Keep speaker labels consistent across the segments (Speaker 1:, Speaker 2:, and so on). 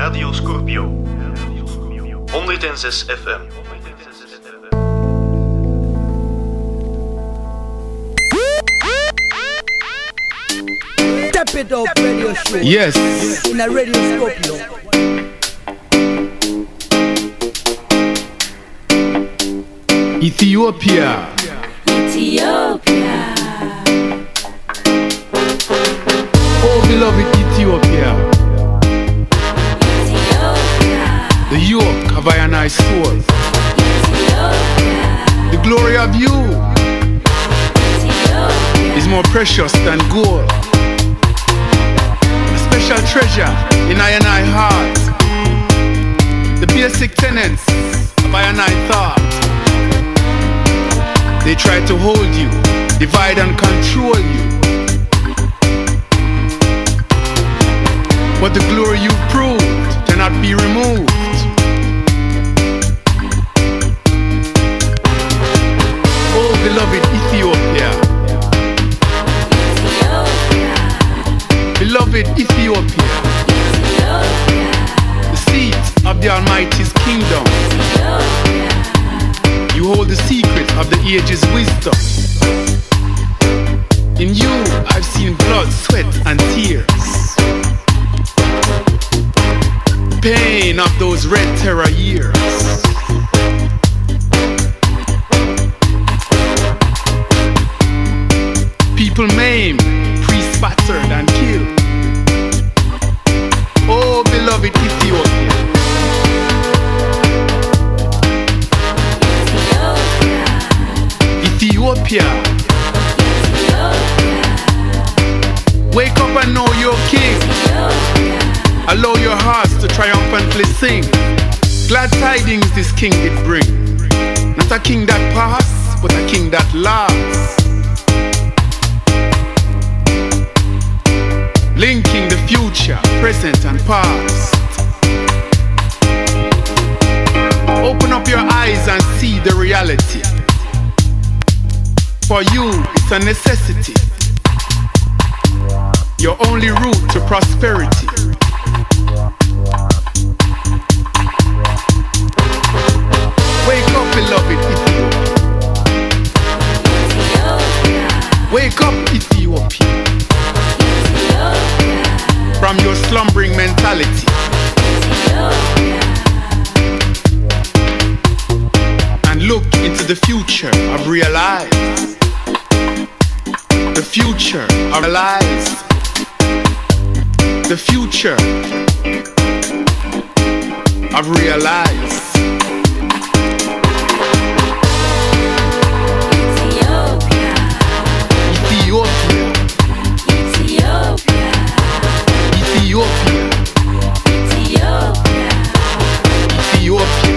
Speaker 1: Radio Scorpio 106 FM.
Speaker 2: Step it up radio show.
Speaker 3: Yes.
Speaker 2: In a Radio Scorpio.
Speaker 3: Ethiopia.
Speaker 4: Ethiopia.
Speaker 3: Oh, beloved Ethiopia.
Speaker 4: Ethiopia.
Speaker 3: The yoke of I and I soul.
Speaker 4: Ethiopia.
Speaker 3: The glory of you
Speaker 4: Ethiopia.
Speaker 3: is more precious than gold. A special treasure in I and I heart. The basic tenets of I and I thought. They try to hold you, divide and control you. But the glory you proved cannot be removed. Oh, beloved Ethiopia.
Speaker 4: Ethiopia.
Speaker 3: Beloved Ethiopia.
Speaker 4: Ethiopia.
Speaker 3: The seat of the Almighty's kingdom.
Speaker 4: Ethiopia.
Speaker 3: You hold the secret of the age's wisdom. In you, I've seen blood, sweat, and tears. Pain of those red terror years. People maimed, priests battered and killed. Oh, beloved Ethiopia. Ethiopia. Wake up and know you're king. Allow your hearts to triumphantly sing. Glad tidings this king did bring. Not a king that passed, but a king that lasts. Linking the future, present and past. Open up your eyes and see the reality. For you, it's a necessity. Your only route to prosperity. Wake up, beloved Ethiopia. Wake up, Ethiopia. From your slumbering mentality. And look into the future of real life. The future of lies. The future of real lives.
Speaker 4: Ethiopia.
Speaker 3: Ethiopia.
Speaker 4: Ethiopia.
Speaker 3: Ethiopia.
Speaker 4: Ethiopia.
Speaker 3: Ethiopia.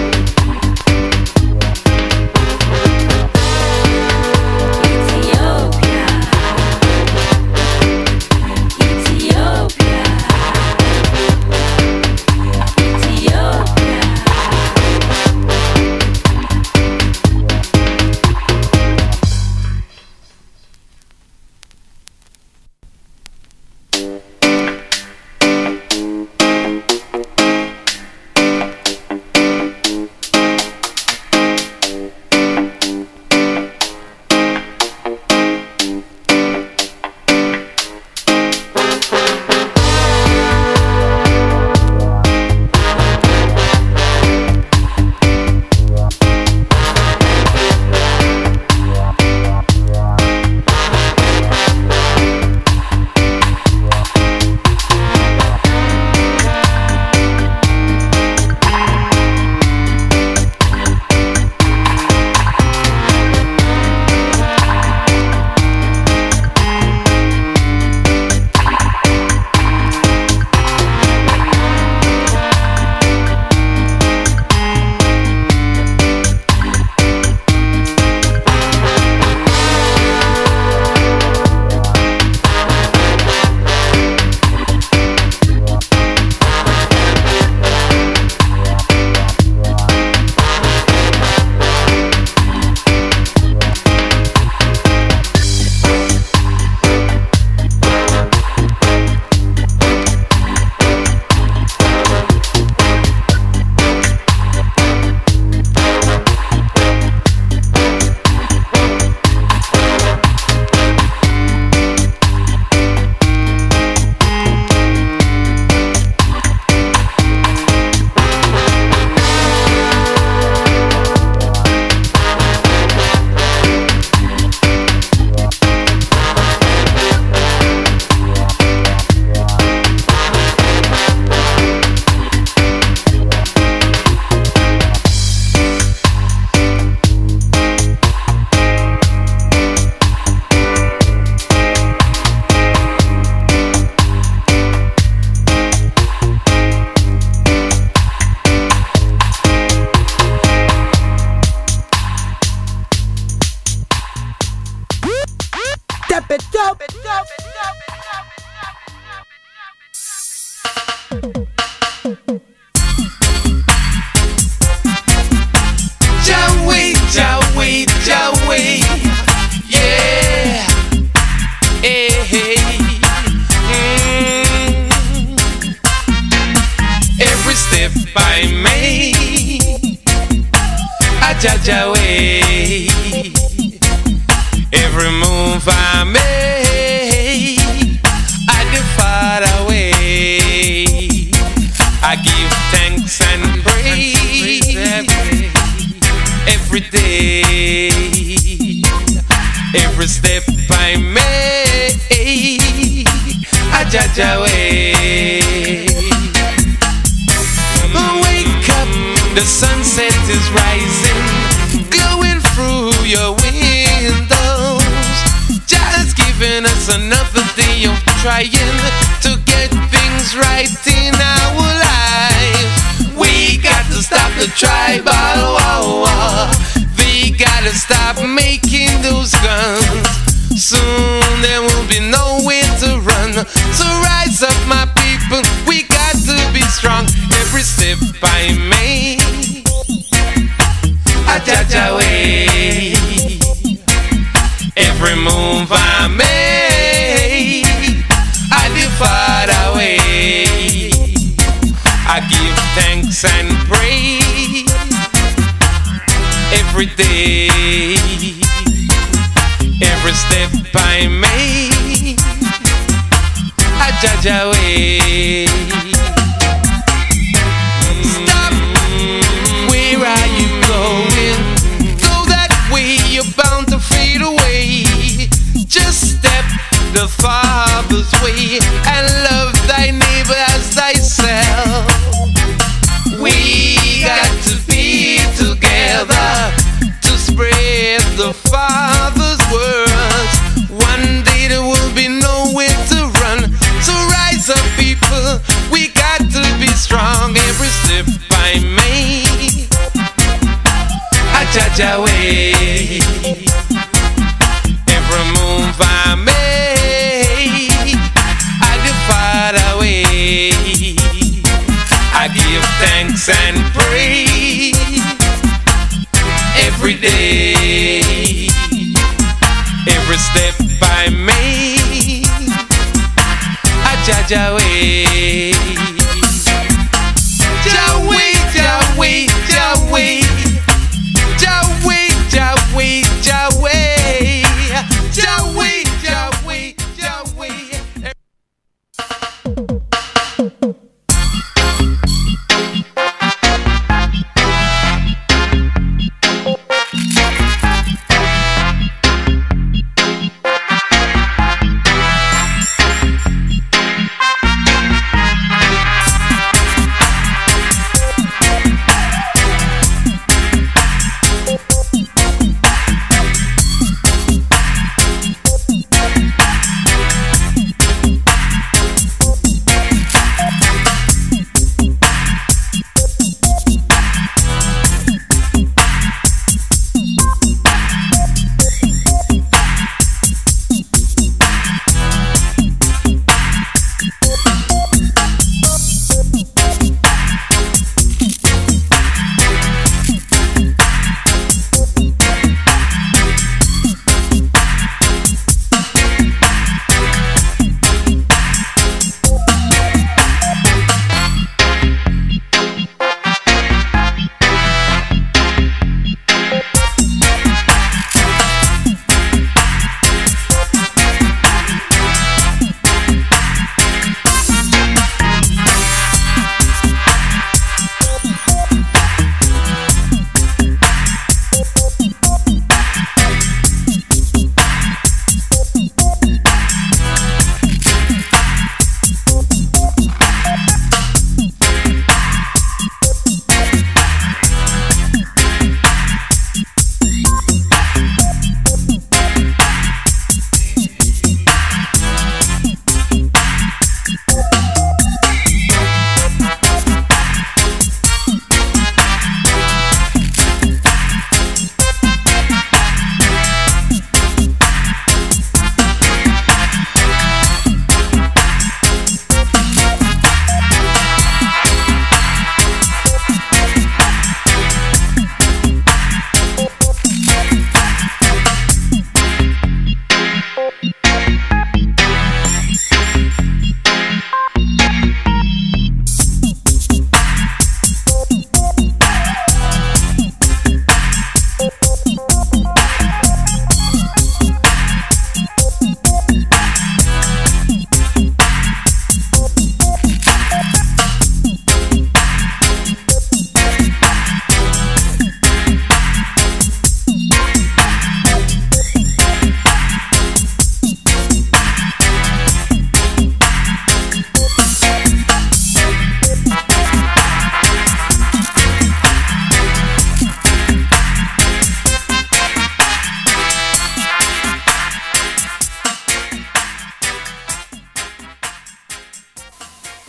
Speaker 1: Jaja way. Every move I make, I depart away. I give thanks and praise every day. Every step I make, I Jaja way. Wake up, the sunset is rising, glowing through your windows. Just giving us another day of trying to get things right in our life. We got to stop the tribal war. We gotta stop making those guns. Soon there will be nowhere to run. So rise up, my people, we got to be strong. Every step I make, I Jaja way. Every move I make, I depart away. I give thanks and praise every day. Every step I make, I Jaja way. Stop, where are you going? Go that way, you're bound to fade away. Just step the Father's way and love thy neighbor as thyself. We got to be together to spread the Father's words. One day there will be nowhere to run. So rise up, people, we got to be strong. Every step I make, I Jaja way. Every move I make, I depart away. I give thanks and praise every day. Every step I make, I Jaja way. Jaway, Jaway, Jaway, Jaway, Jaway, Jaway, Jaway, Jaway, Jaway.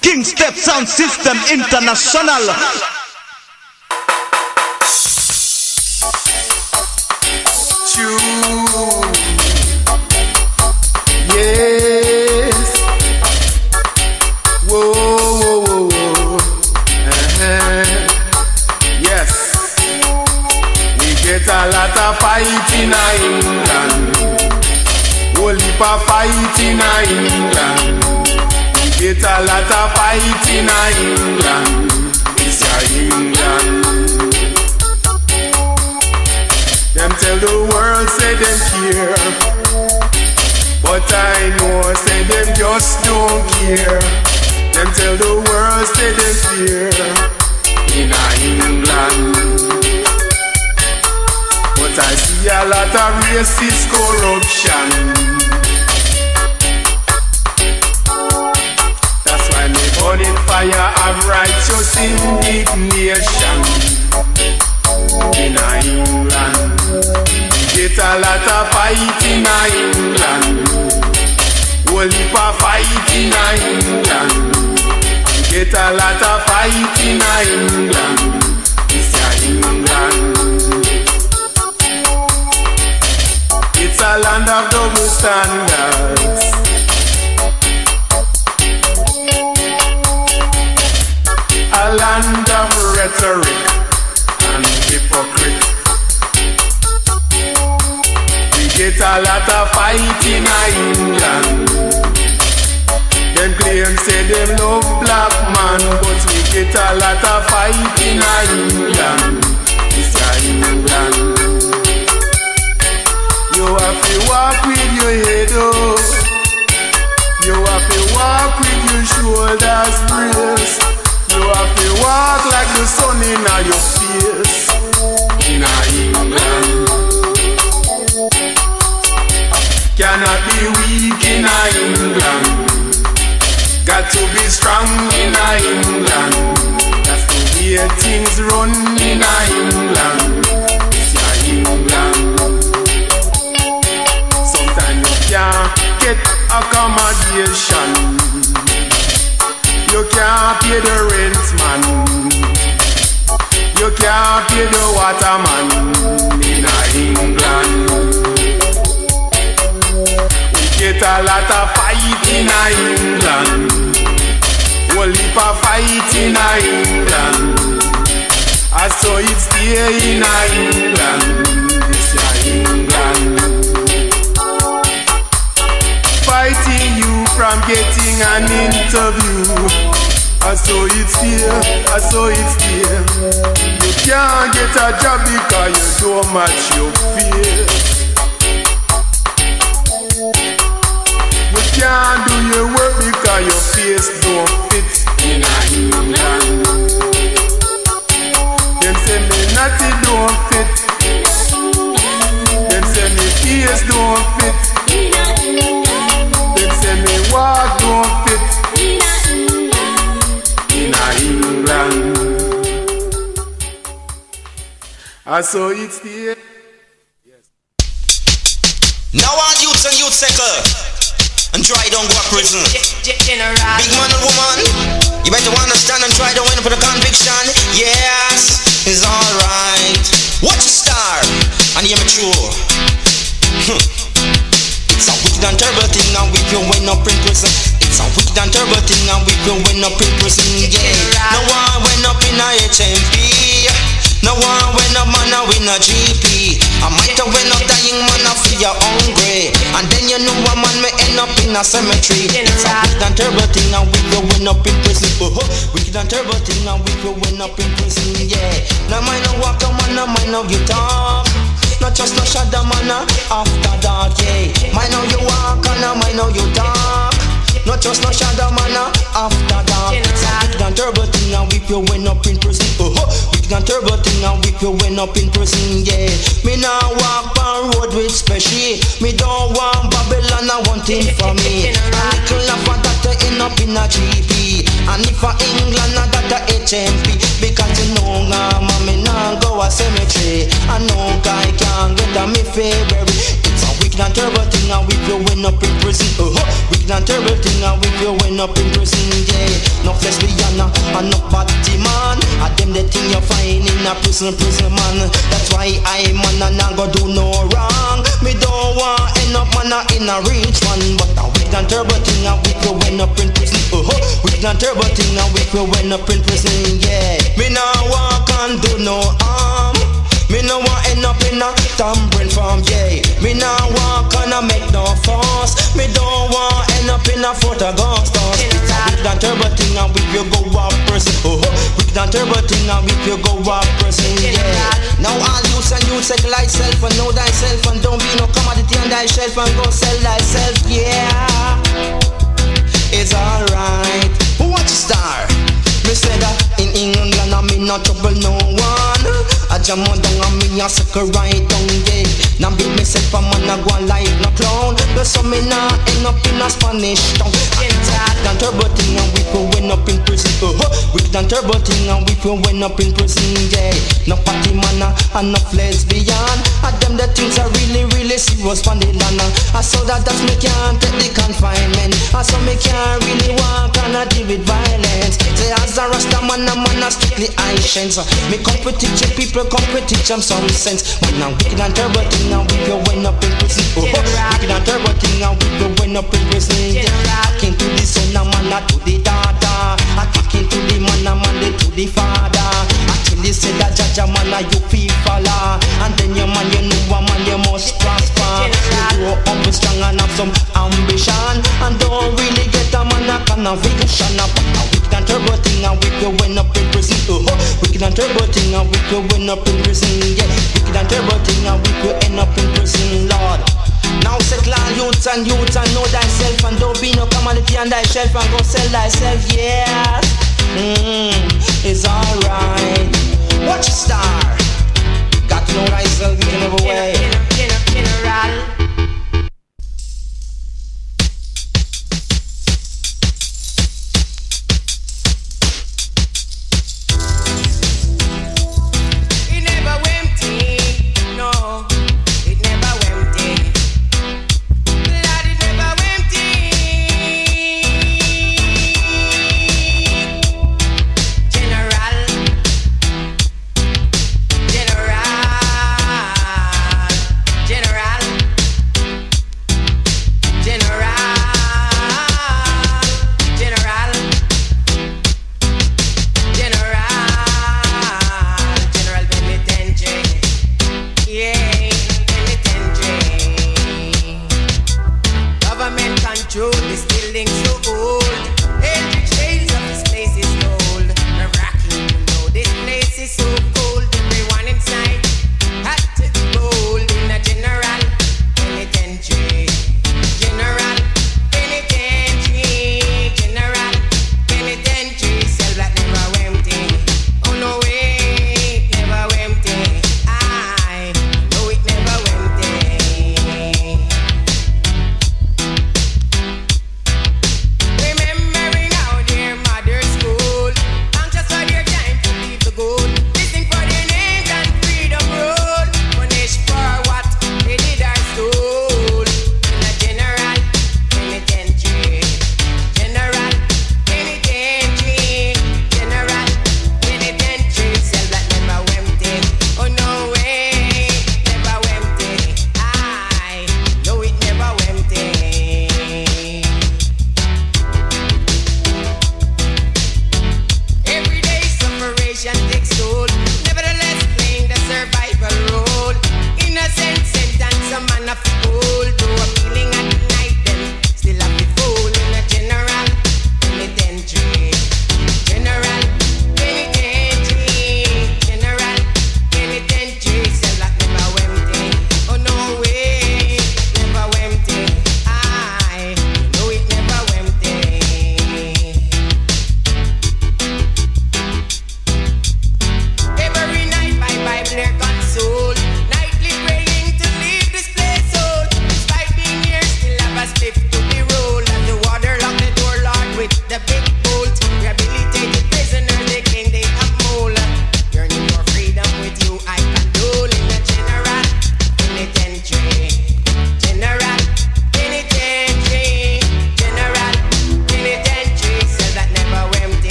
Speaker 5: King Step Sound System International.
Speaker 3: Yes. Whoa, whoa, whoa, whoa. Yes. We get a lot of fight in England. Whole heap of fight in England. We get a lot of fight in England. It's England. Them tell the world say them care, but I know say them just don't care. Them tell the world say them fear in England, but I see a lot of racist corruption. That's why me burning fire of righteous indignation in England. We get a lot of fight in England. Whole heap of fight in England. We get a lot of fight in England. It's England. It's a land of double standards. A land of rhetoric and hypocrite. We get a lot of fight in England. Them claim say them love black man, but we get a lot of fight in England. It's England. You have to walk with your head up. You have to walk with your shoulders braced. You have to walk like the sun in your face in England. Cannot be weak in England. Got to be strong in England. That's the way things run in England. It's England. Sometimes you can't get accommodation. You can't pay the rent, man. You can't pay the water, man. In England, we get a lot of fight in England. Whole heap of fight in England. I saw it stay in England. This is England. Fighting you from getting an interview. I saw it here, I saw it here. You can't get a job because you don't match your face. You can't do your work because your face don't fit in England. Them say me natty don't fit. Them say me face don't fit. Them say me walk don't fit in England. I saw it here.
Speaker 5: Now all youths and youth circle and try don't go to prison. Big man and woman, you better understand and try to win for the conviction. Yes, it's alright. Watch your star and you're mature. It's a wicked and terrible thing now if you win up in prison. It's a wicked and terrible thing now if you win up in prison. Yeah, no one went up in a HMP. No one went up man a win a GP. I might have went up dying man a feel hungry. And then you know a man may end up in a cemetery. It's a wicked and terrible thing now if you win up in prison. Wicked and terrible thing now if you win up in prison. Yeah, now mine no walk a man, no mine no you talk. Not just no shadow man after dark. Yeah, mine know you walk and mine know you talk. Not just no shadow man after dark. It's a wicked and terrible thing now if you win up in prison. Wicked and terrible thing now if you win up in prison. Yeah, me now walk on road with special. Me don't want Babylon, I want thing for me. A little of that to end up in a GP. And if for England, I got a HMP. Because you know, me now go a cemetery. I know guy can't get a me February. It's a wicked and terrible thing now if you win up in prison. Wicked and terrible thing now if you win up in prison. Yeah, no and no body man. I them the thing you find in a prison man. That's why I man and I go do no wrong. Me don't want end up man in a rich one, but a wicked and terrible thing and we will end up in prison. Wicked and terrible thing and we will end up in prison. Yeah, me nah walk and do no harm. Me no want end up in a tampering farm, yeah. Me no want gonna make no fuss. Me don't want end up in a Fort Augusta. It's a wicked and terrible thing and we will go up person. Wicked and terrible thing and we will go up person, yeah. Now all youths and youths take thyself and know thyself and don't be no commodity on thyself and go sell thyself, yeah. It's alright. Watch a star. Me say that in England I me not trouble no one. I jam on down and me a sucker right down there. Now beat myself a man a go like no clown. But so me nah end up in a Spanish town. Wicked and terrible thing and we will end up in prison. Wicked and terrible thing and we will end up in prison, yeah. No party man and no lesbian. And them the things are really serious for the land. I saw that me can't take the confinement. I saw me can't really walk and I deal with violence. Say as a Rasta man a strictly Haitians. Me come to teach you people, come to teach them some sense. Man a wicked and terrible thing and we will end up in prison. Wicked and terrible thing and we will end up in prison. Talking to the son a man to the daughter. Talking to the man a man to the father. Actually say that Jaja man a you feel follow. And then your man you know a man you must prosper. You grow up strong and have some ambition. And don't really get a man a conviction. Wicked and terrible thing and we will end up in prison. Wicked and terrible thing and we will end up in prison. Yeah, wicked and terrible thing and we will end up in prison, Lord. Now settle on youths and know thyself and don't be no commodity on thyself and go sell thyself, yeah. It's alright. Watch a star. Got to know thyself in every way. General.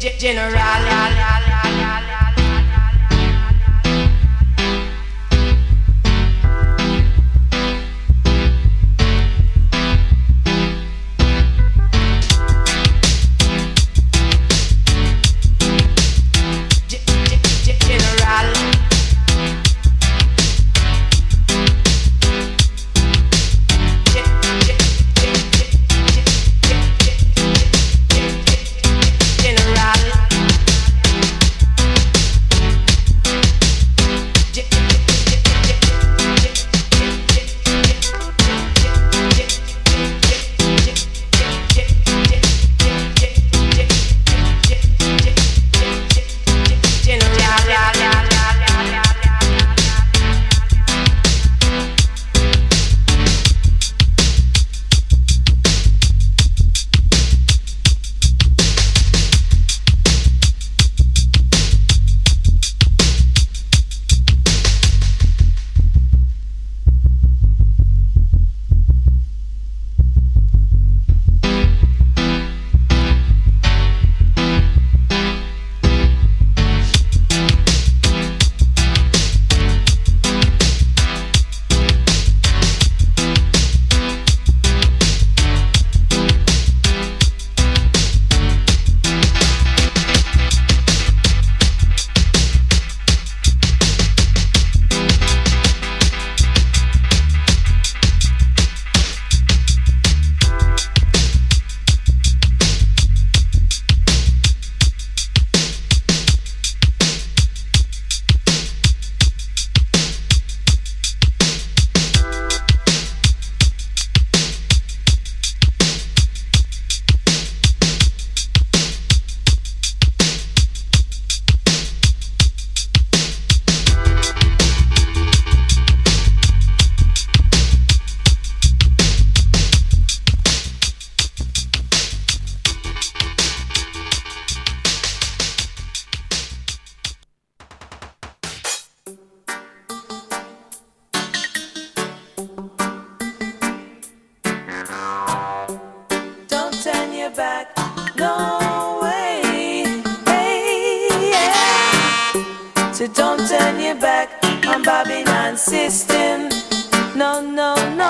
Speaker 6: So don't turn your back on Babylon system. No, no, no,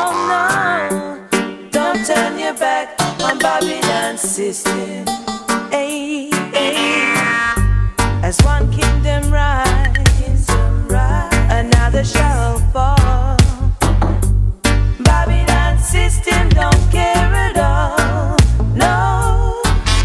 Speaker 6: no. Don't turn your back on Babylon system. Hey, hey. As one kingdom rise, another shall fall. Babylon system don't care at all. No,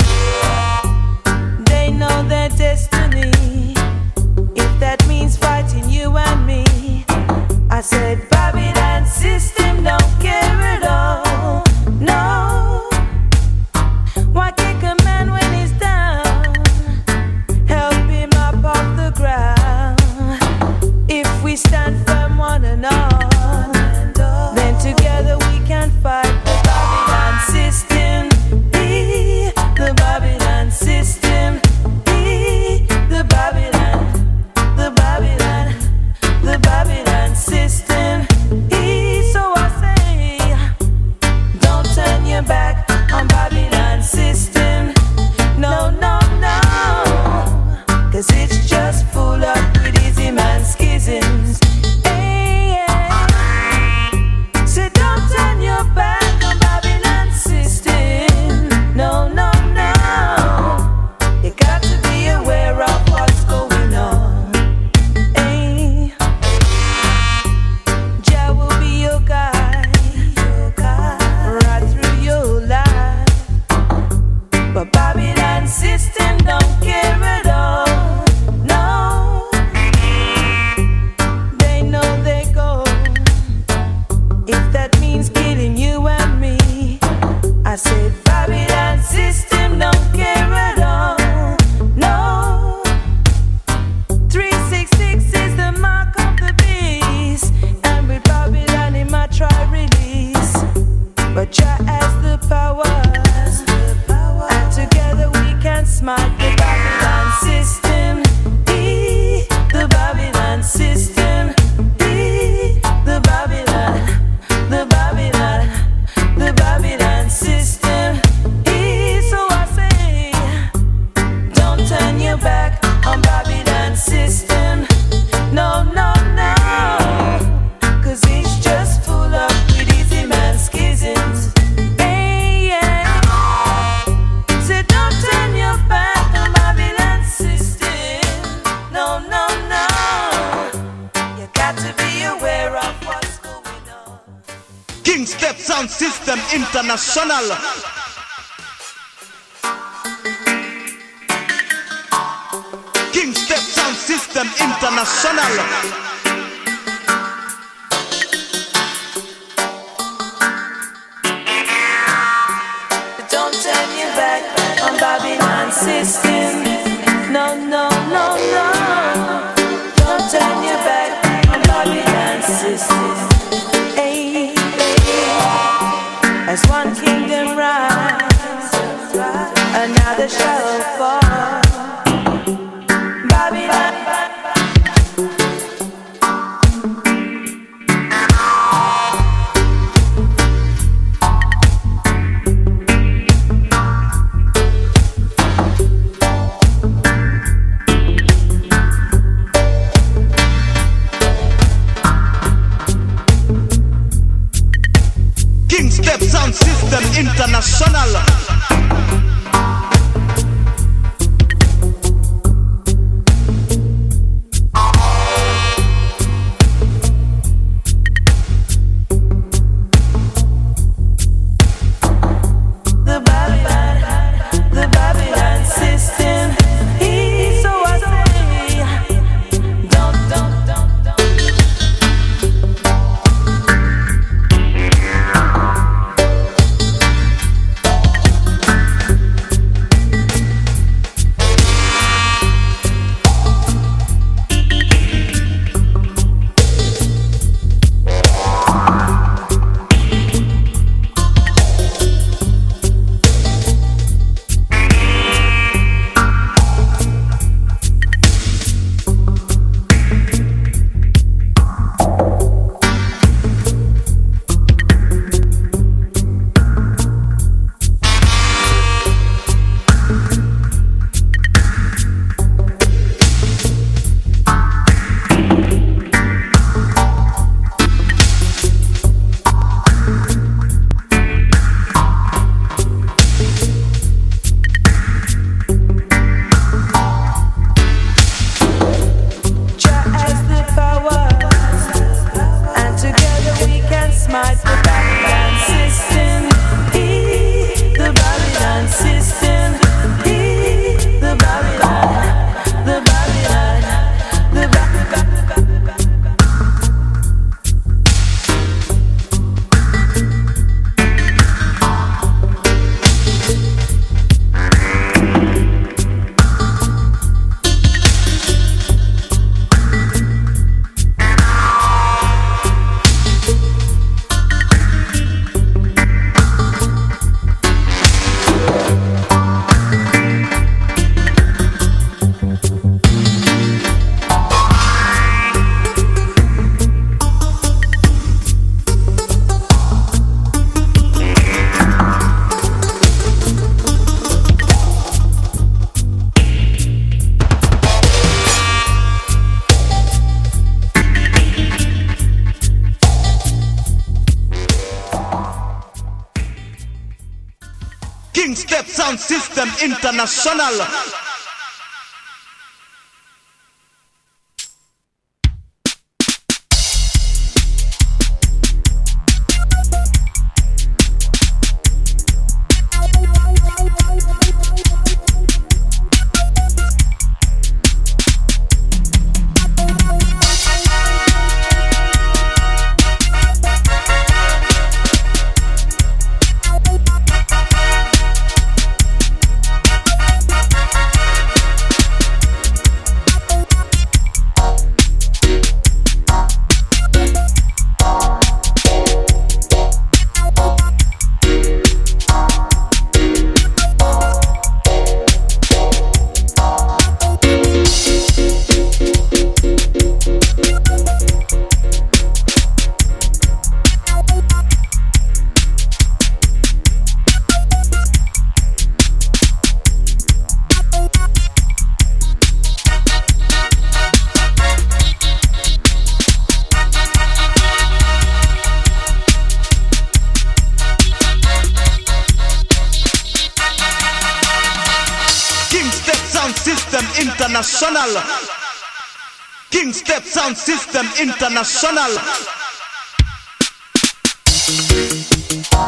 Speaker 6: they know their destiny. If that means fighting you and me, I said Babylon system don't care at all. No, why kick a man when he's down? Help him up off the ground. If we stand firm one and all, then together we can fight the Babylon system. The Babylon system. The Babylon, the Babylon, the Babylon system. So I say, don't turn your back on Babylon system. No, no, no, 'cause it's just full up with easy man schisms. Hey, hey. So don't turn your back on Babylon system. No, no, no. You got to be aware of what's going on. Hey. Jah will be your guide right through your life. But Babylon system don't care at all. No, they know they go. If that means killing you and me, I said Babylon system don't care at all. No, 366 is the mark of the beast, and with Babylon in my try release. But Jah has the power, and together we can smite the Babylon system. The Babylon system. The Babylon, the Babylon, the Babylon system. So I say, don't
Speaker 7: Sound System International. King Step Sound System International.
Speaker 6: Don't turn your back on Babylon system. No, no, no, no. Don't turn your back on Babylon system. Hey, as one kingdom rise, another shall fall. Babylon.
Speaker 7: King Step Sound System International.
Speaker 6: The Babylon system. He so I say, don't.
Speaker 7: King Step Sound System International. International. King Step Sound System International.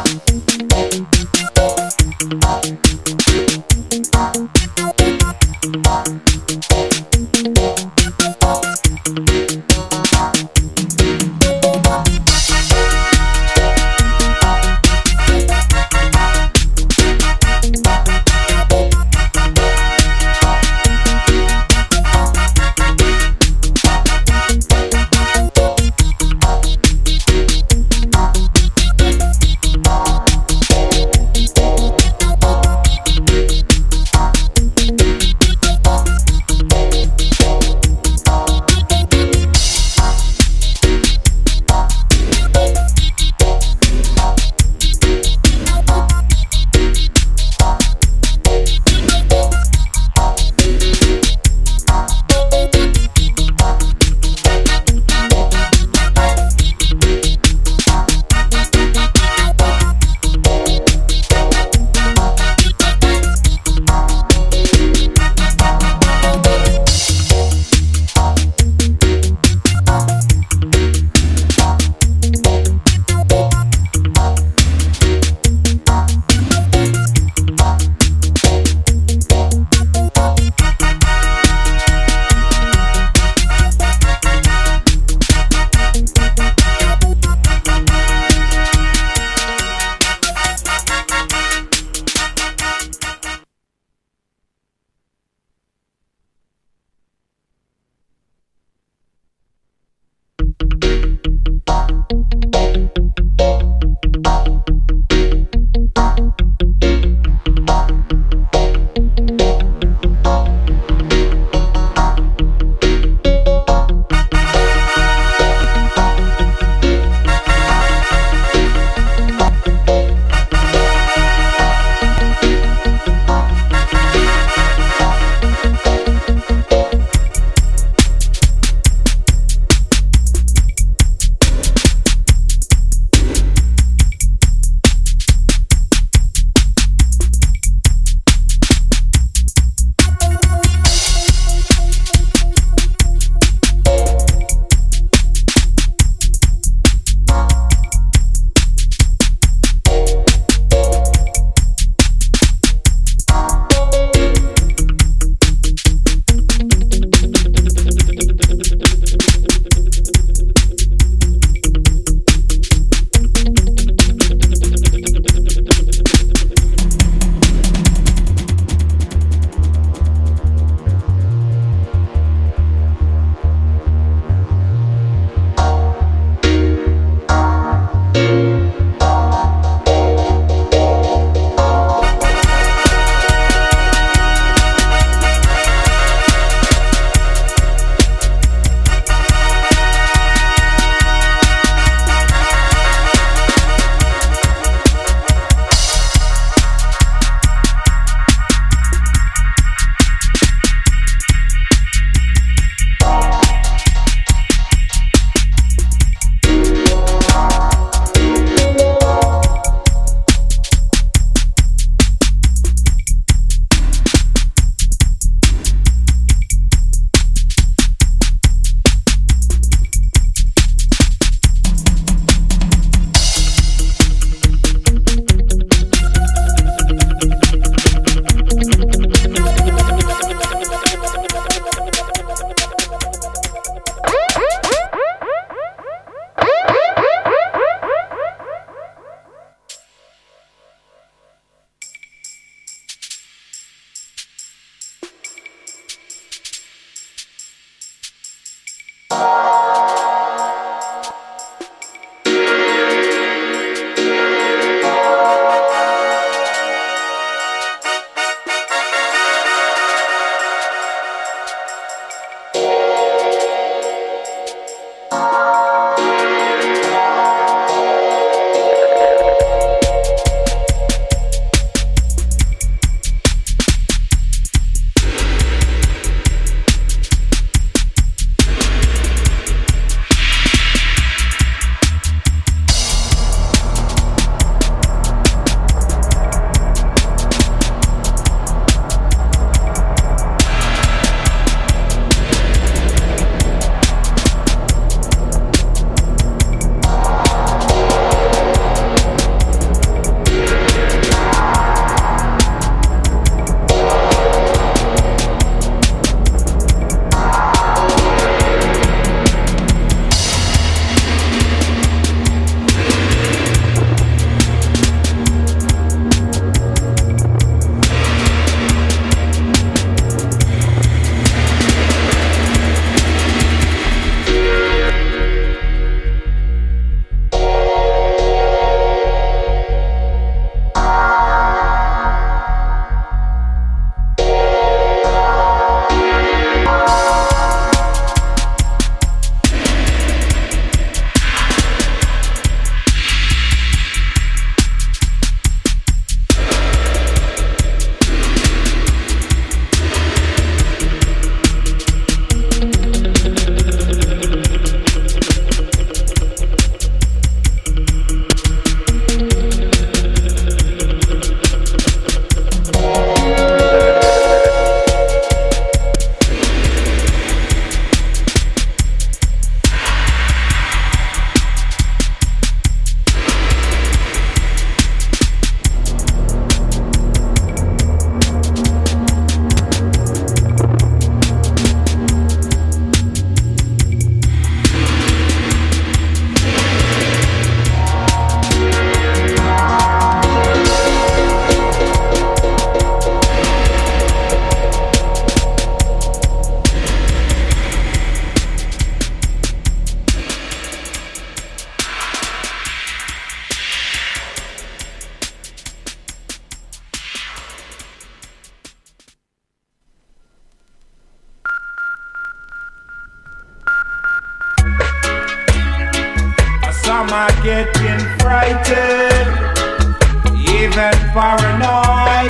Speaker 8: frightened, even paranoid.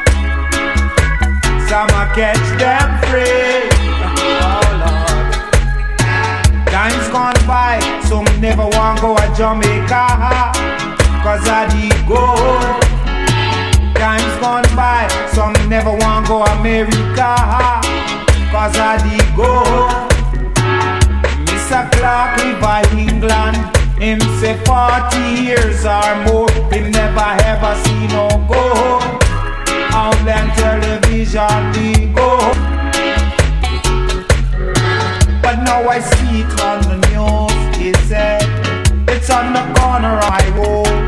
Speaker 8: Some a catch them free. Oh Lord. Time's gone by, some never want go to Jamaica, cause of the gold. Time's gone by, some never want go America, cause of the gold. Mr. Clark live in England, him say 40 years or more, him never ever see no gold. On them television the gold. But now I see it on the news, he said, it's on the corner of my road.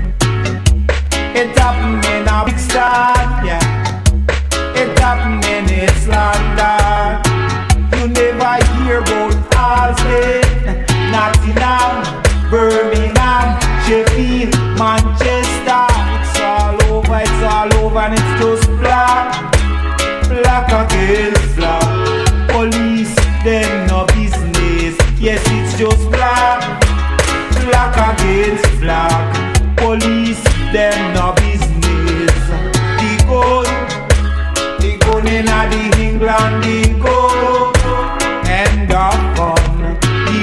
Speaker 8: It happened in a big star, yeah. It happened in East London. You never hear about Alston, Nottingham, Birmingham, Sheffield, Manchester. It's all over and it's just black. Black against black. Police, them no business. Yes, it's just black. Black against black. Police, them no business. The gun in the England, the gun. End of fun.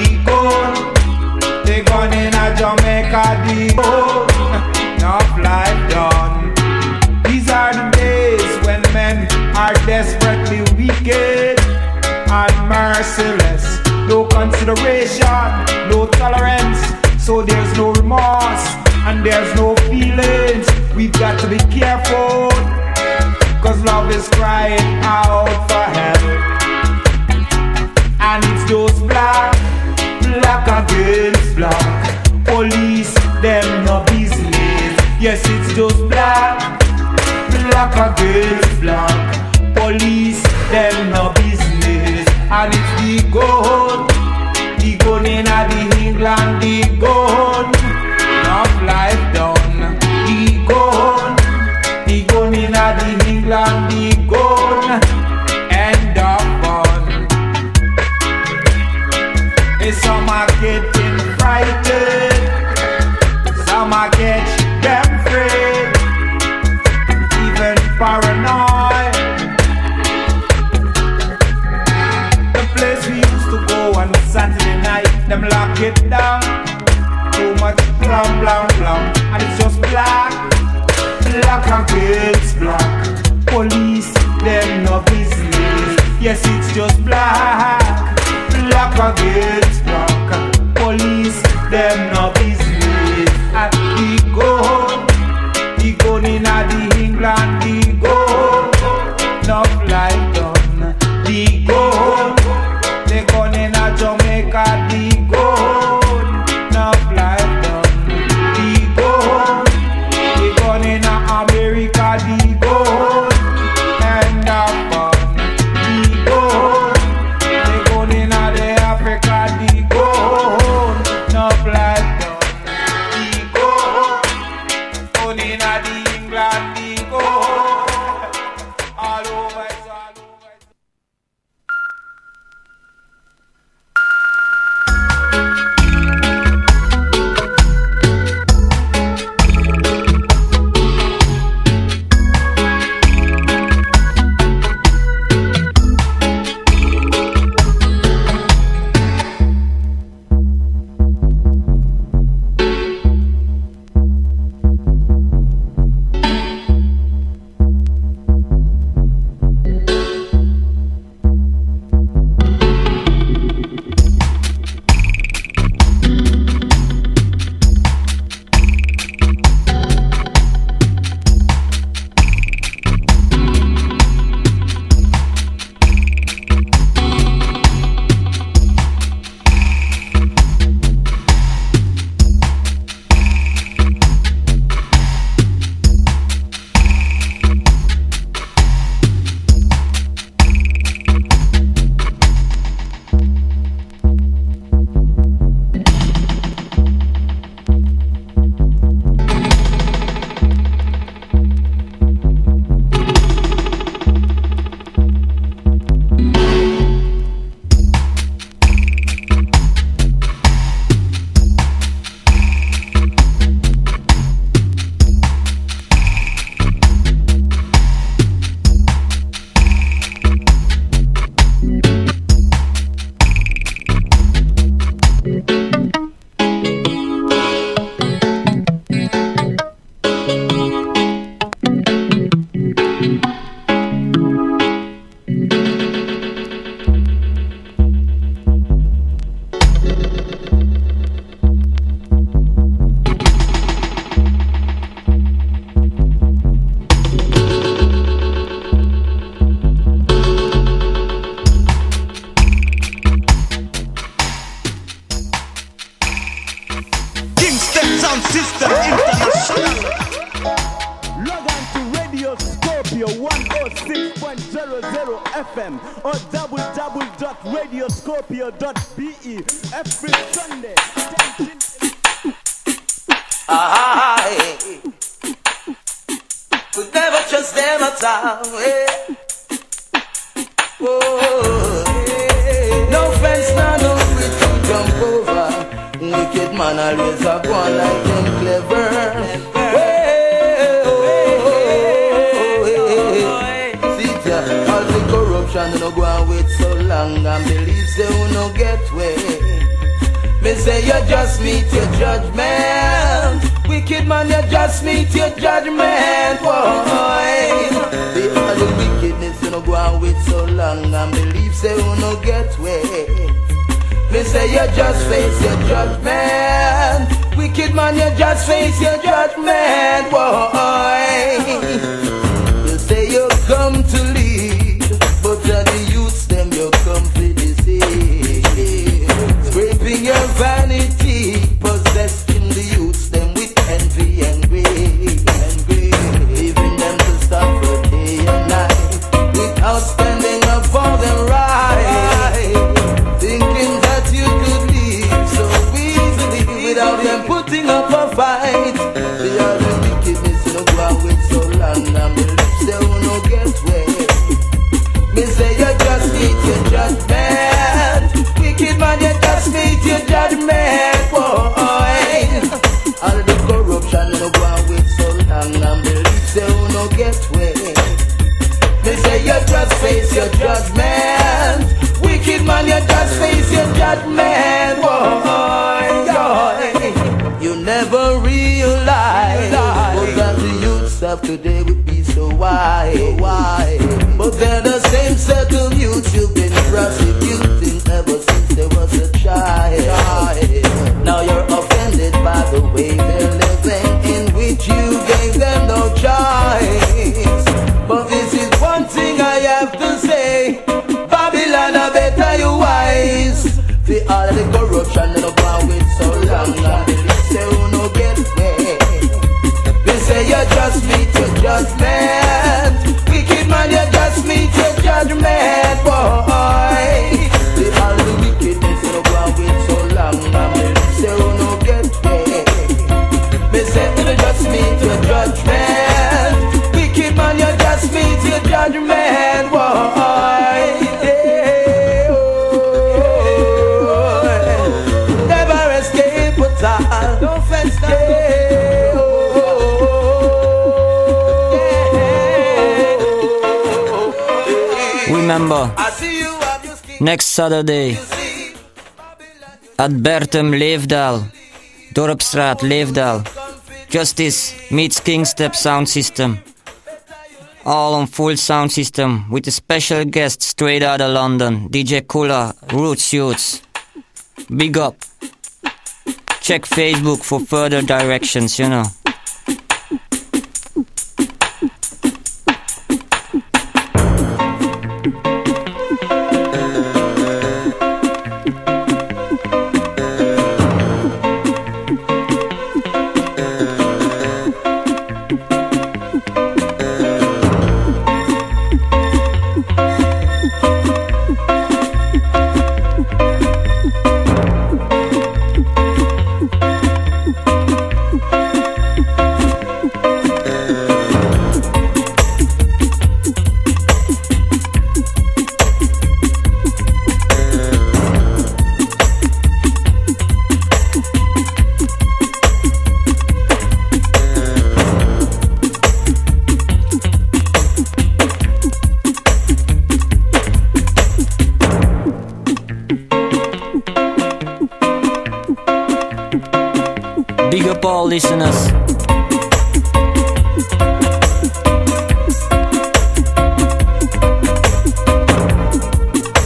Speaker 8: The gun in a Jamaica, the gun. Enough life done. These are the days when men are desperately wicked and merciless. No consideration, no tolerance. So there's no remorse and there's no feelings. We've got to be careful, cause love is crying out for help. And it's just black, black against black. Police, them no business. Yes, it's just black, black against black. Police, them no business. And it's the gun in the England, the gun. Enough life done. The gun in the England, the gun. End of fun. Some are getting frightened, some are getting them afraid, even paranoid. The place we used to go on Saturday night, them lock it down. Too much blam blam blam, and it's just black, black against black. Police, them no business. Yes, it's just black, black against black. Police, them no business. And the gun in the England, the gun. Enough life done. The gun in a Jamaica, the gun. Enough life done. The gun in a America, the gun. And a fun. The gun in a the Africa, the gun. Enough life done. The gun in a the England, the gun.
Speaker 9: FM or www.radioscorpio.be every Sunday.
Speaker 5: Could never trust them at all. No fence, no bridge to jump over. Wicked man always a go on like them clever. See ya, all the corruption no go and wait so long and believe they will no get way. Me say you just meet your judgment. Wicked man, you just meet your judgment, boy. The all the wickedness you no go and wait so long and believe they will no get way. Me say you just face your judgment. Wicked man, you just face your judgment, boy. You say you come to lead, but the youths them you come to deceive. Scraping your vanity, possessing the youths them with envy and greed. Leaving them to stop for day and night without standing up for them right. Thinking that you could leave so easily without them putting up a fight. They are the wickedness you go and wait so long and believe they will no get way. Me say you just need your judgment. Wicked man, you just need your judgment, boy. All the corruption you go and wait so long and believe they will no get way. Me say you just face your judgment. Wicked man, you just face your judgment, boy. You never realize that the youths of today would be so wise. But they're the same set of youths you've been prosecuting ever since there was a child. Now you're offended by the way they're living, in which you gave them no choice. But this is one thing I have to say: Babylon, I better you wise. See all the corruption in the ground with so long, and believe they will no get way. They say you just meet your judgment. Wicked man, you just meet your judgment, boy. See all the wickedness in the ground with so long, and believe they will no get way. They say you just meet your judgment. Wicked man, you just meet your judgment, boy. No fence,
Speaker 10: Remember, next Saturday at Bertum, Leefdal, Dorpstraat, Leefdal, Justice meets Kingstep Sound System. All on full sound system with a special guest straight out of London, DJ Kula, Roots Youths. Big up. Check Facebook for further directions, you know. Big up all listeners.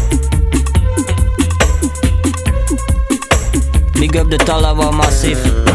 Speaker 10: Big up the Talawa Massive.